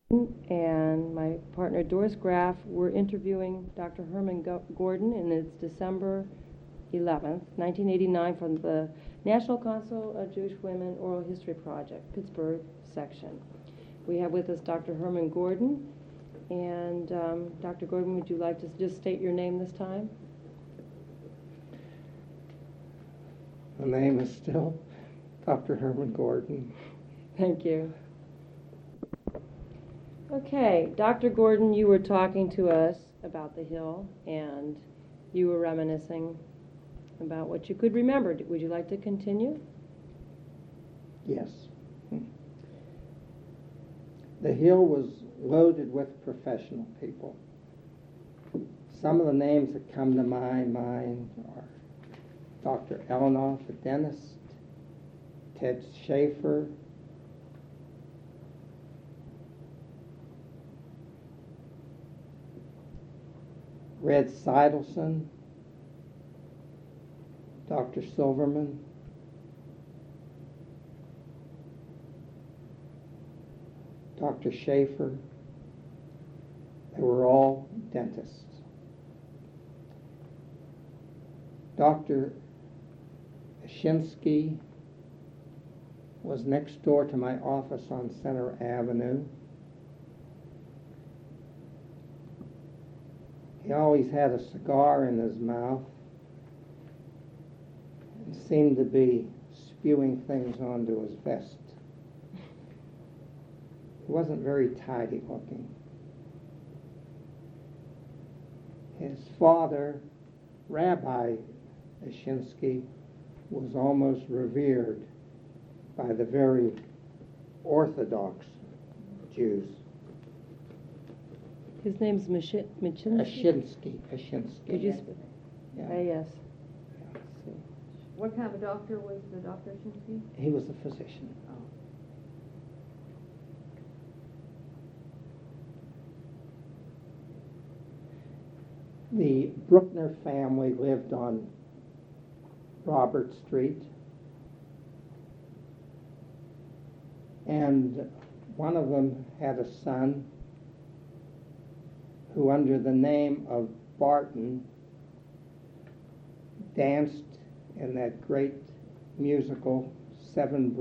and my partner Doris Graff were interviewing Dr. Herman Gordon, and it's December 11th, 1989, from the National Council of Jewish Women Oral History Project, Pittsburgh section. We have with us Dr. Herman Gordon, and Dr. Gordon, would you like to just state your name this time? The name is still Dr. Herman Gordon. Thank you. Okay, Dr. Gordon, you were talking to us about the Hill, and you were reminiscing about what you could remember. Would you like to continue? Yes. The Hill was loaded with professional people. Some of the names that come to my mind are Dr. Elenoff, the dentist, Ted Schaefer, Red Seidelson, Dr. Silverman, Dr. Schaefer. They were all dentists. Dr. Ashinsky was next door to my office on Center Avenue. He always had a cigar in his mouth and seemed to be spewing things onto his vest. He wasn't very tidy looking. His father, Rabbi Ashinsky, was almost revered by the very Orthodox Jews. His name's Ashinsky. Could you Yeah. yes. What kind of a doctor was the Dr. Shinsky? He was a physician. The Bruckner family lived on Robert Street, and one of them had a son who, under the name of Barton, danced in that great musical, Seven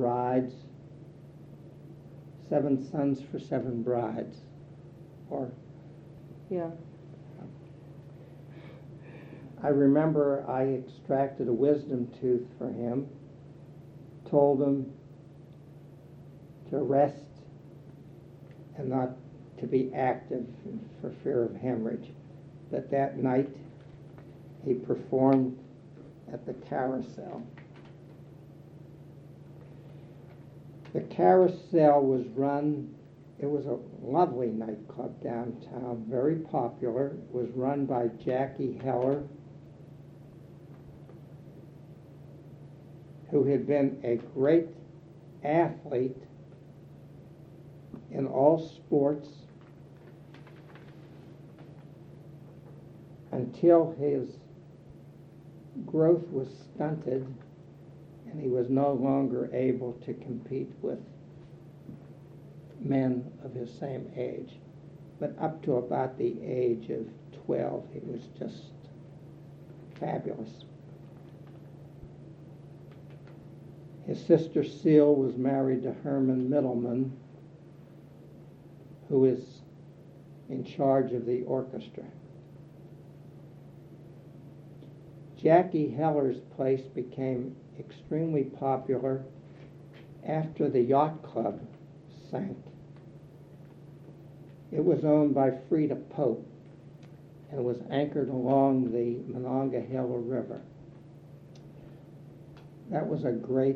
Sons for Seven Brides, or Yeah. I remember I extracted a wisdom tooth for him, told him to rest and not to be active for fear of hemorrhage. But that night he performed at the Carousel. The Carousel was run, it was a lovely nightclub downtown, very popular. It was run by Jackie Heller, who had been a great athlete in all sports until his growth was stunted and he was no longer able to compete with men of his same age. But up to about the age of 12, he was just fabulous. His sister Seal was married to Herman Middleman, who is in charge of the orchestra. Jackie Heller's place became extremely popular after the yacht club sank. It was owned by Frida Pope and was anchored along the Monongahela River. That was a great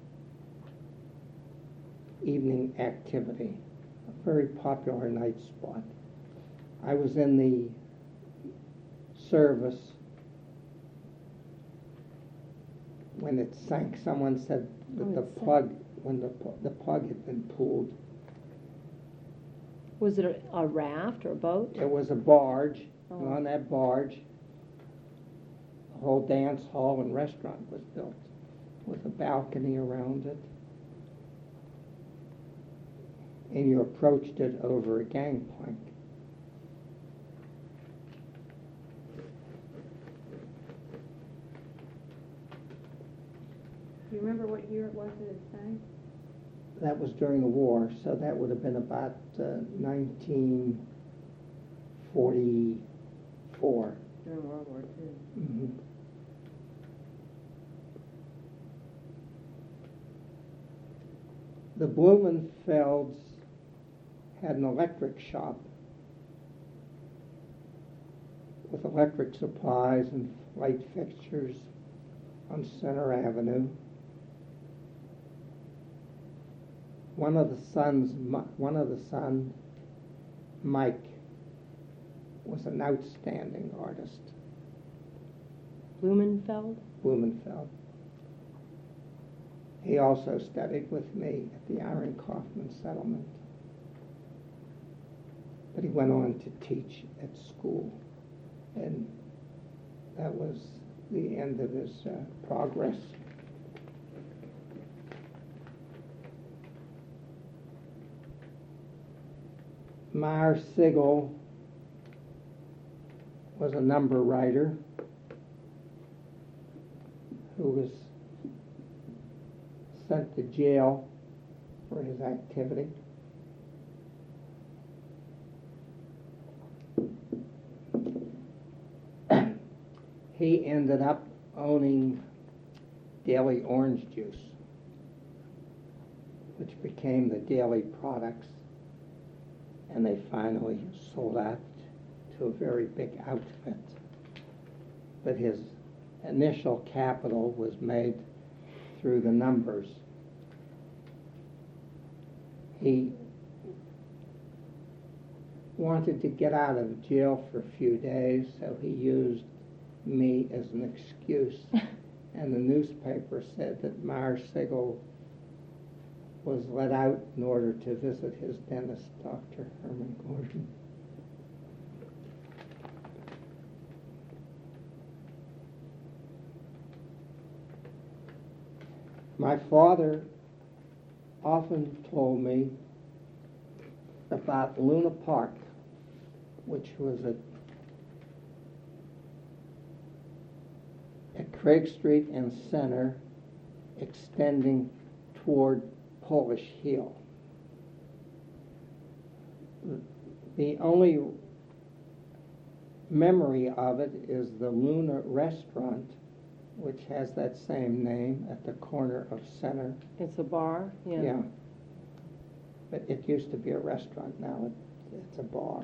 evening activity, a very popular night spot. I was in the service when it sank. Someone said that the plug had been pulled. Was it a raft or a boat? It was a barge, and on that barge, the whole dance hall and restaurant was built with a balcony around it. and you approached it over a gangplank. Do you remember what year it was that it sank? That was during the war, so that would have been about 1944. During World War II. Mhm. The Blumenfelds had an electric shop with electric supplies and light fixtures on Center Avenue. One of the sons, Mike, was an outstanding artist. Blumenfeld? Blumenfeld. He also studied with me at the Aaron Kaufman settlement. But he went on to teach at school. And that was the end of his progress. Meyer Sigel was a number writer who was sent to jail for his activity. He ended up owning Daily Orange Juice, which became the Daily Products, and they finally sold out to a very big outfit. But his initial capital was made through the numbers. He wanted to get out of jail for a few days, so he used me as an excuse. And the newspaper said that Meyer Sigel was let out in order to visit his dentist, Dr. Herman Gordon. My father often told me about Luna Park, which was at Craig Street and Center, extending toward Polish Hill. The only memory of it is the Luna Restaurant, which has that same name at the corner of Center. It's a bar? Yeah. But it used to be a restaurant. Now it's a bar.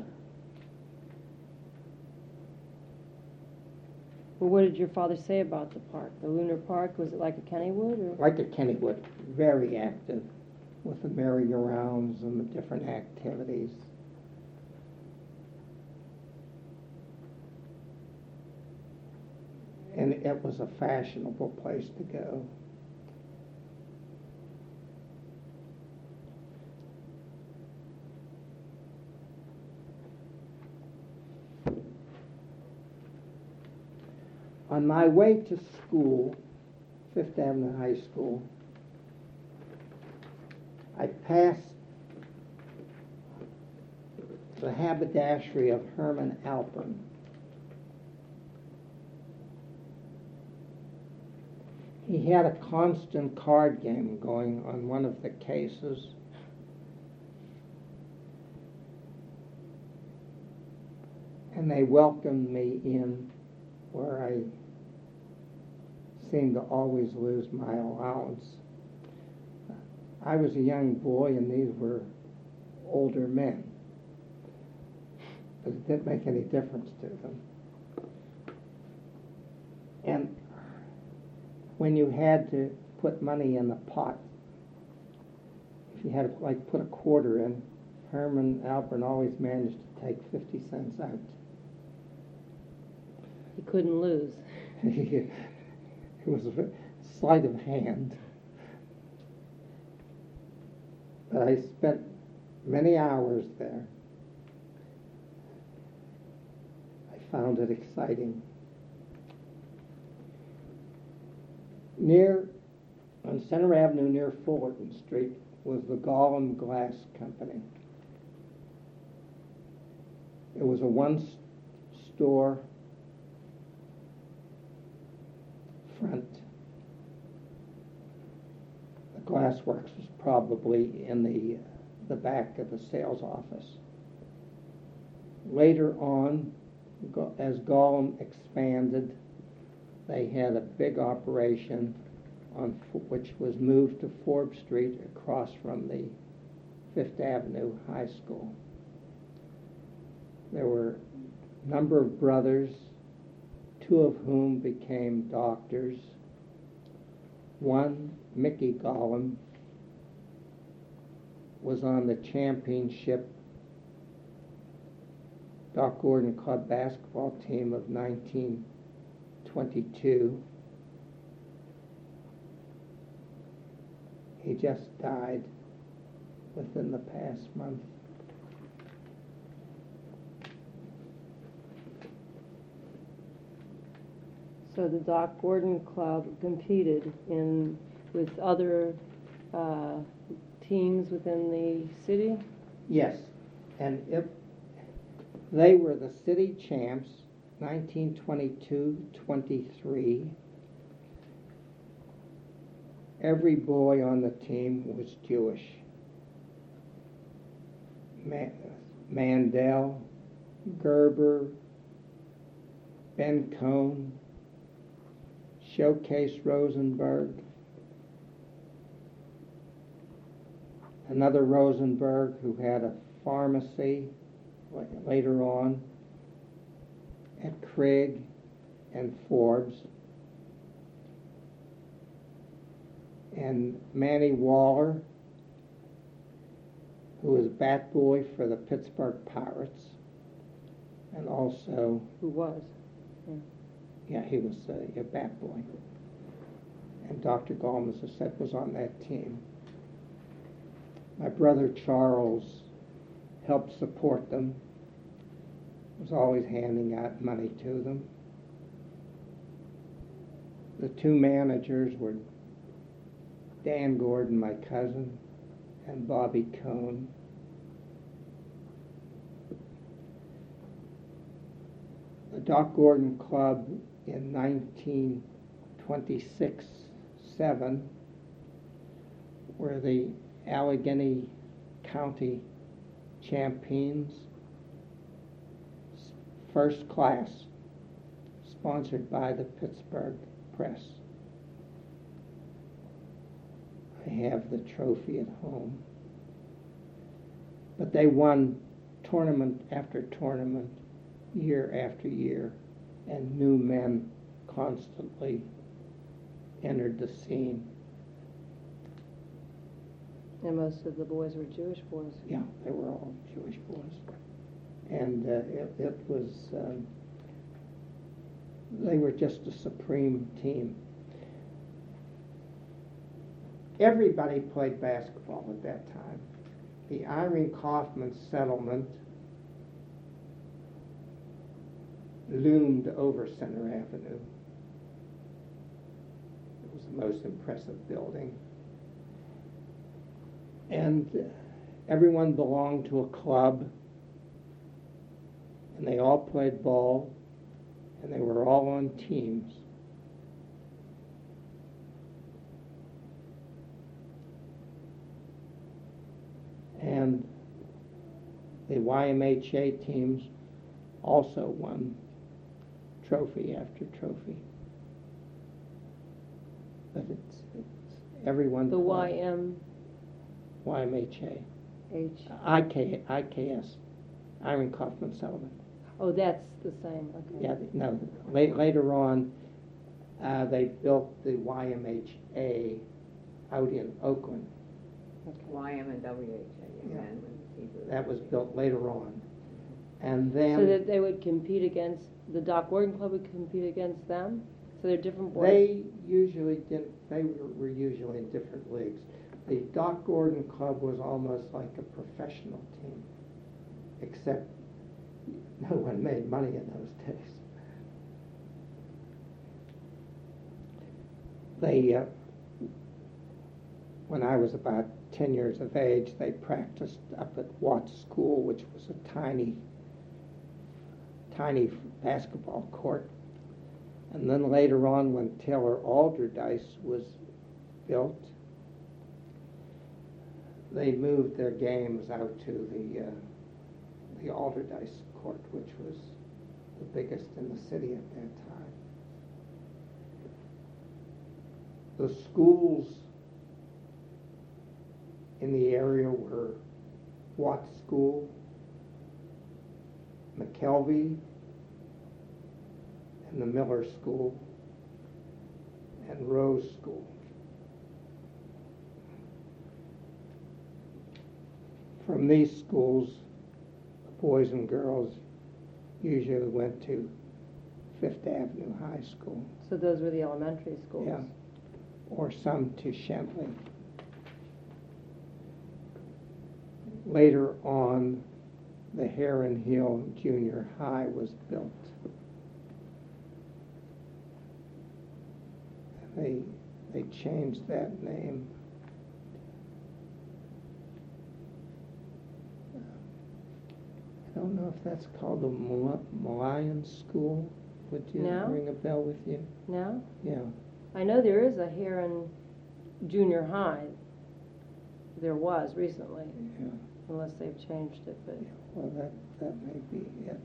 Well, what did your father say about the park? The Lunar Park, was it like a Kennywood? Or? Like a Kennywood, very active with the merry-go-rounds and the different activities. And it was a fashionable place to go. On my way to school, Fifth Avenue High School, I passed the haberdashery of Herman Alpern. He had a constant card game going on one of the cases. And they welcomed me in where I seemed to always lose my allowance. I was a young boy and these were older men. But it didn't make any difference to them. And when you had to put money in the pot, if you had to put a quarter in, Herman Alpern always managed to take 50 cents out. He couldn't lose. It was a sleight of hand. But I spent many hours there. I found it exciting. On Center Avenue near Fullerton Street was the Gollum Glass Company. It was a one-store front. The glassworks was probably in the back of the sales office. Later on, as Gollum expanded, they had a big operation which was moved to Forbes Street across from the Fifth Avenue High School. There were a number of brothers, two of whom became doctors. One, Mickey Gollum, was on the championship Doc Gordon Club basketball team of 1922. He just died within the past month. So the Doc Gordon Club competed with other teams within the city? Yes, and they were the city champs, 1922-23. Every boy on the team was Jewish. Mandel, Gerber, Ben Cohn, Showcase Rosenberg, another Rosenberg who had a pharmacy later on at Craig and Forbes, and Manny Waller, who was bat boy for the Pittsburgh Pirates, and also Who was? yeah, he was a bat boy. And Dr. Gollum, as I said, was on that team. My brother Charles helped support them, was always handing out money to them. The two managers were Dan Gordon, my cousin, and Bobby Cohn. The Doc Gordon Club in 1926-7 were the Allegheny County champions, first class, sponsored by the Pittsburgh Press. I have the trophy at home. But they won tournament after tournament, year after year, and new men constantly entered the scene. And most of the boys were Jewish boys. Yeah, they were all Jewish boys. And it was, they were just a supreme team. Everybody played basketball at that time. The Irene Kaufman settlement loomed over Center Avenue. It was the most impressive building. And everyone belonged to a club, and they all played ball, and they were all on teams. And the YMHA teams also won trophy after trophy. But it's everyone. The played. YMHA. IKS, Irene Kaufman settlement. Oh, that's the same, okay. Yeah, no. Later on, they built the YMHA out in Oakland. YM and WHA. Yeah. That was built later on. And then So that they would compete against, the Doc Gordon Club would compete against them? So they're different boys? they usually didn't, they were usually in different leagues. The Doc Gordon Club was almost like a professional team, except no one made money in those days. They, when I was about 10 years of age, they practiced up at Watts School, which was a tiny basketball court. And then later on, when Taylor Alderdice was built, they moved their games out to the Alderdice court, which was the biggest in the city at that time. The schools in the area were Watts School, McKelvey, and the Miller School, and Rose School. From these schools, the boys and girls usually went to Fifth Avenue High School. So those were the elementary schools? Yeah, or some to Shenley. Later on, the Heron Hill Junior High was built. They changed that name. I don't know if that's called the Malayan School. Would you No. ring a bell with you? No? Yeah. I know there is a Heron Junior High. There was recently, Yeah. unless they've changed it, but. Well, that may be it.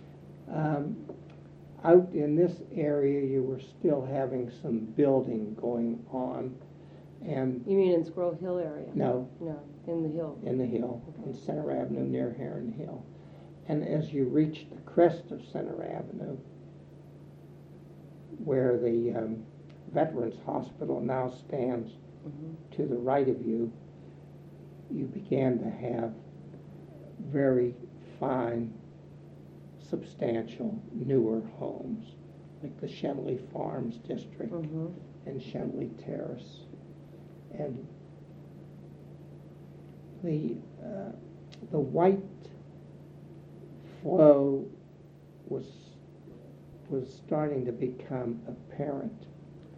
Out in this area, you were still having some building going on, and You mean in Squirrel Hill area? no, No, in the hill. in the hill, Okay. on Center Avenue near Heron Hill. And as you reach the crest of Center Avenue, where the Veterans Hospital now stands to the right of you, you began to have very fine, substantial, newer homes, like the Shenley Farms District Mm-hmm. and Shenley Terrace. And the white flow was starting to become apparent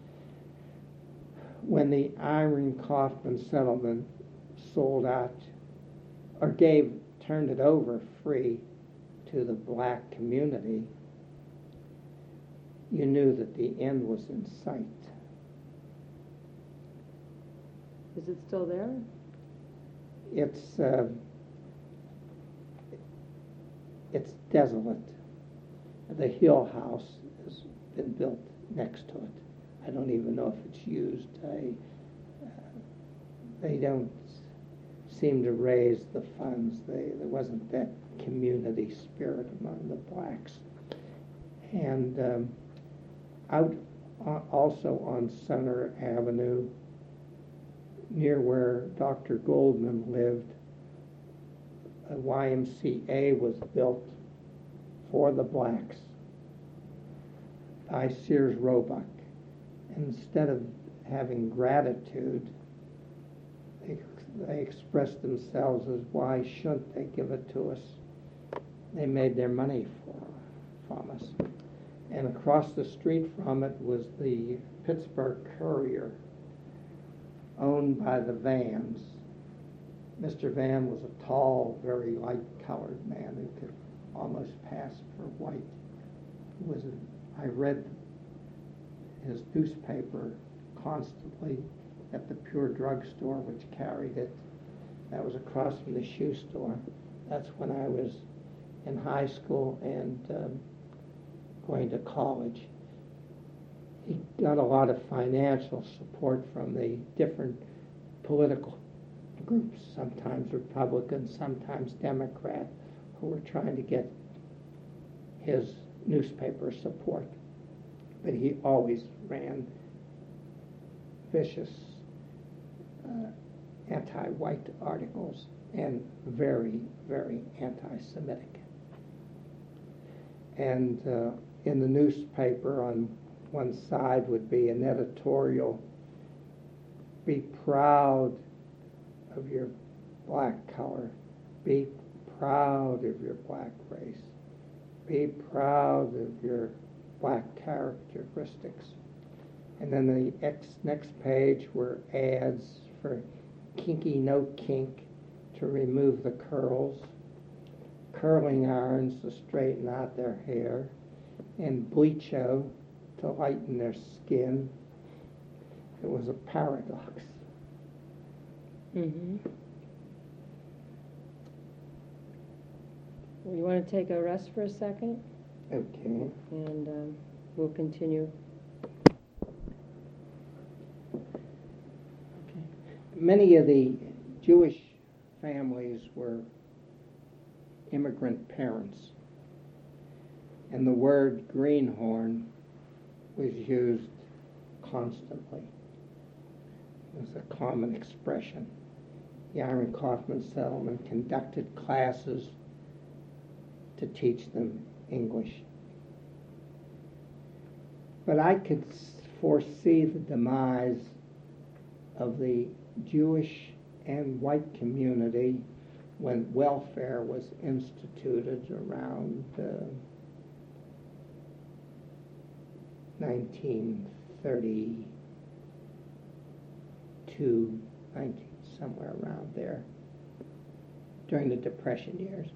when the Irene Kaufman settlement sold out, or turned it over free to the black community. You knew that the end was in sight. Is it still there? It's desolate. The Hill House has been built next to it. I don't even know if it's used. They don't seem to raise the funds. There wasn't that community spirit among the blacks. And out also on Center Avenue, near where Dr. Goldman lived, a YMCA was built for the blacks by Sears Roebuck. Instead of having gratitude, they expressed themselves as, why shouldn't they give it to us? They made their money from us. And across the street from it was the Pittsburgh Courier, owned by the Vans. Mr. Van was a tall, very light-colored man who could almost pass for white. I read his newspaper constantly at the Pure Drug Store, which carried it. That was across from the shoe store. That's when I was in high school and going to college. He got a lot of financial support from the different political groups, sometimes Republican, sometimes Democrat, who were trying to get his newspaper support. But he always ran vicious anti-white articles and very, very anti-Semitic. And in the newspaper on one side would be an editorial, be proud of your black color, be proud of your black race, be proud of your black characteristics. And then the next page were ads for kinky no kink to remove the curls, curling irons to straighten out their hair, and bleacho to lighten their skin. It was a paradox. Mm-hmm. Well, you want to take a rest for a second? Okay. And we'll continue. Many of the Jewish families were immigrant parents, and the word greenhorn was used constantly. It was a common expression. The Aaron Kaufman Settlement conducted classes to teach them English. But I could foresee the demise of the Jewish and white community when welfare was instituted around 1932, somewhere around there, during the Depression years.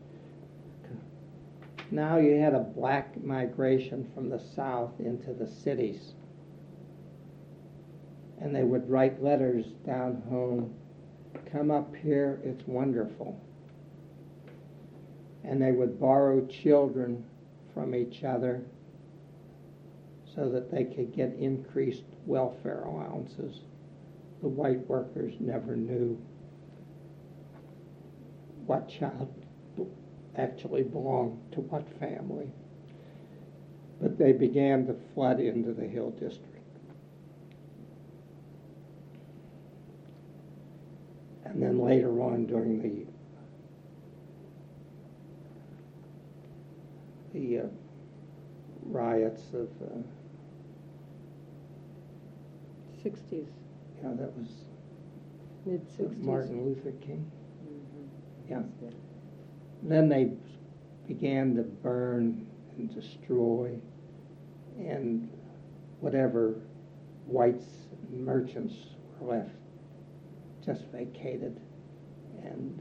Now you had a black migration from the South into the cities. And they would write letters down home, come up here, it's wonderful. And they would borrow children from each other so that they could get increased welfare allowances. The white workers never knew what child actually belonged to what family. But they began to flood into the Hill District. And then later on during the riots of 60s, that was mid-60s. Martin Luther King. Mm-hmm. Yeah. Then they began to burn and destroy, and whatever whites and merchants were left just vacated, and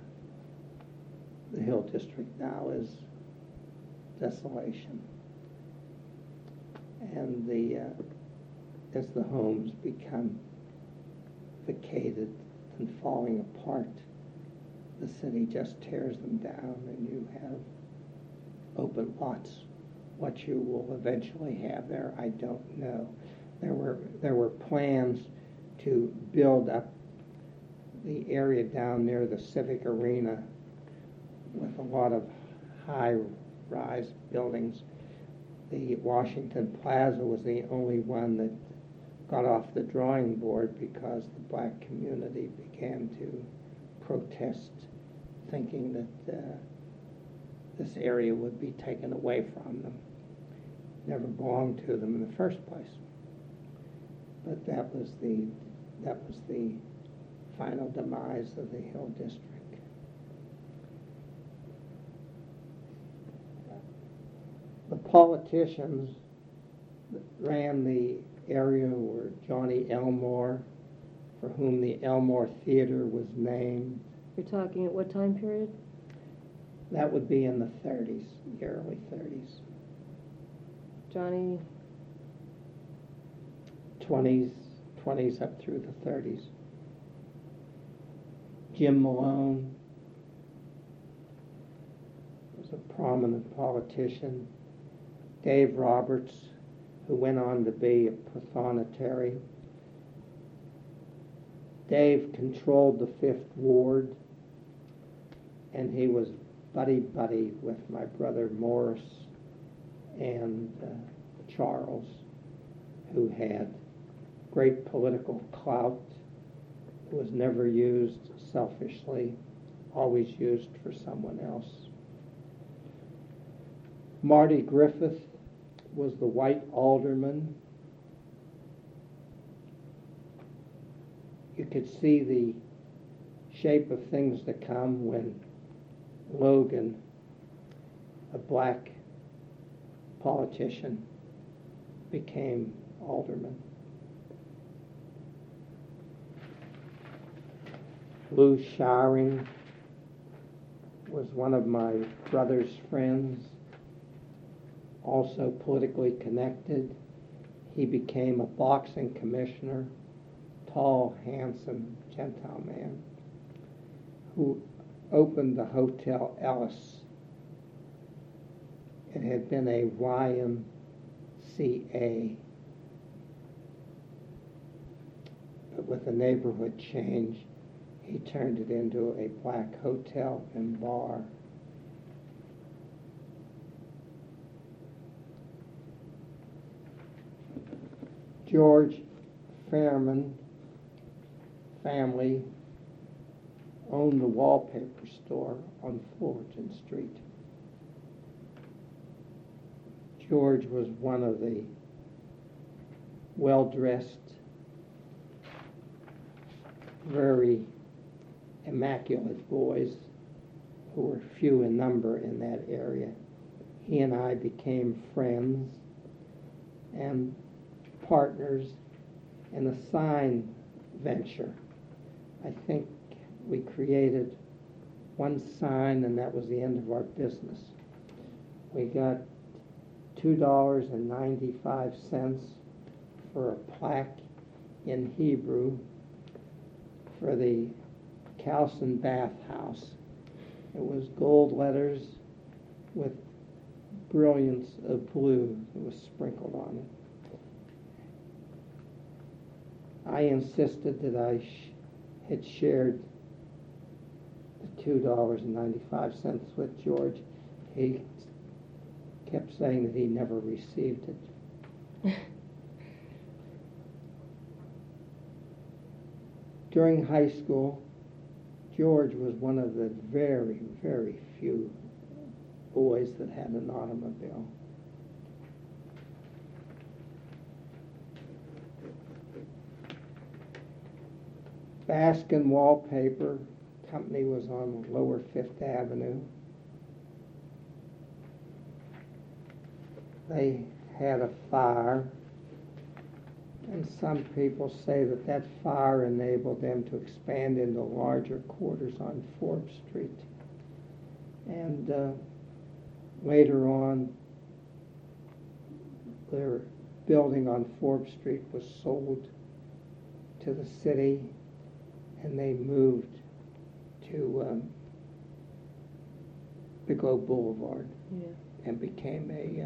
the Hill District now is desolation. And as the homes become vacated and falling apart, the city just tears them down, and you have open lots. What you will eventually have there, I don't know. There were plans to build up the area down near the Civic Arena with a lot of high-rise buildings. The Washington Plaza was the only one that got off the drawing board because the black community began to protest, thinking that this area would be taken away from them. Never belonged to them in the first place. But that was the final demise of the Hill District. The politicians that ran the area were Johnny Elmore, for whom the Elmore Theater was named. You're talking at what time period? That would be in the 30s, the early 30s. Johnny? 20s up through the 30s. Jim Malone was a prominent politician. Dave Roberts, who went on to be a prothonotary. Dave controlled the 5th Ward, and he was buddy-buddy with my brother Morris and Charles, who had great political clout, who was never used selfishly, always used for someone else. Marty Griffith was the white alderman. You could see the shape of things to come when Logan, a black politician, became alderman. Lou Showering was one of my brother's friends, also politically connected. He became a boxing commissioner, tall, handsome, Gentile man, who opened the Hotel Ellis. It had been a YMCA, but with the neighborhood change, he turned it into a black hotel and bar. George Fairman family owned the wallpaper store on Fullerton Street. George was one of the well-dressed, very immaculate boys who were few in number in that area. He and I became friends and partners in a sign venture. I think we created one sign and that was the end of our business. We got $2.95 for a plaque in Hebrew for the Calson Bath House. It was gold letters with brilliance of blue that was sprinkled on it. I insisted that I had shared the $2.95 with George. He kept saying that he never received it. During high school, George was one of the very, very few boys that had an automobile. Baskin Wallpaper Company was on Lower Fifth Avenue. They had a fire, and some people say that that fire enabled them to expand into larger quarters on Forbes Street. And later on, their building on Forbes Street was sold to the city, and they moved to Bigelow Boulevard and became a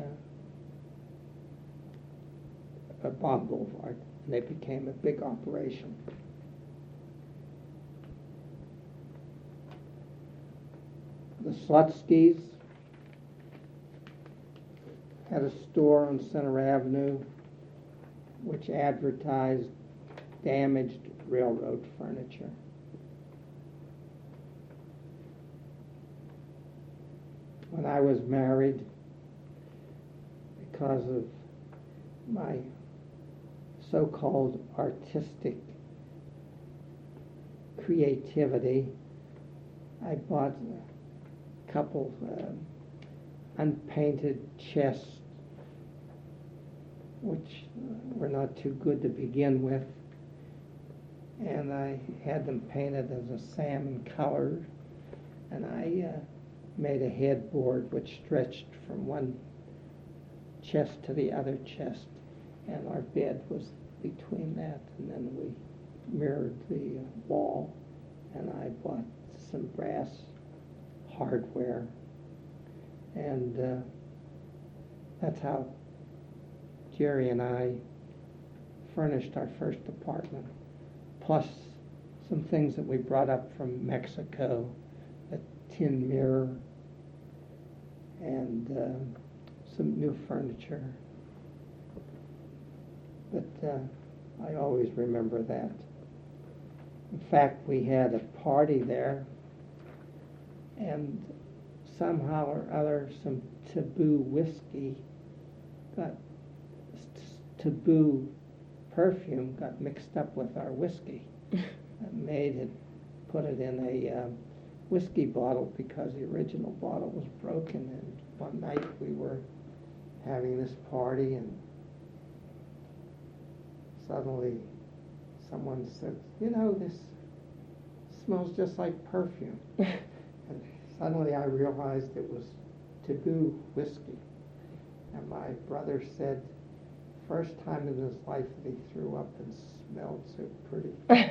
Bond Boulevard, and they became a big operation. The Slutskys had a store on Center Avenue which advertised damaged railroad furniture. When I was married, because of my so-called artistic creativity, I bought a couple unpainted chests, which were not too good to begin with, and I had them painted as a salmon color, and I made a headboard which stretched from one chest to the other chest, and our bed was between that, and then we mirrored the wall, and I bought some brass hardware, and that's how Jerry and I furnished our first apartment, plus some things that we brought up from Mexico, a tin mirror, and some new furniture. But I always remember that. In fact, we had a party there, and somehow or other some taboo whiskey taboo perfume got mixed up with our whiskey. The maid had put it in a whiskey bottle because the original bottle was broken, and one night we were having this party, and suddenly someone said, "You know, this smells just like perfume. And suddenly I realized it was taboo whiskey. And my brother said, first time in his life that he threw up and smelled so pretty.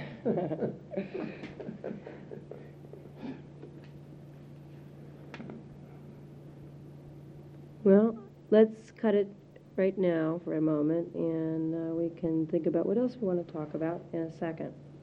Well, let's cut it right now for a moment, and we can think about what else we want to talk about in a second.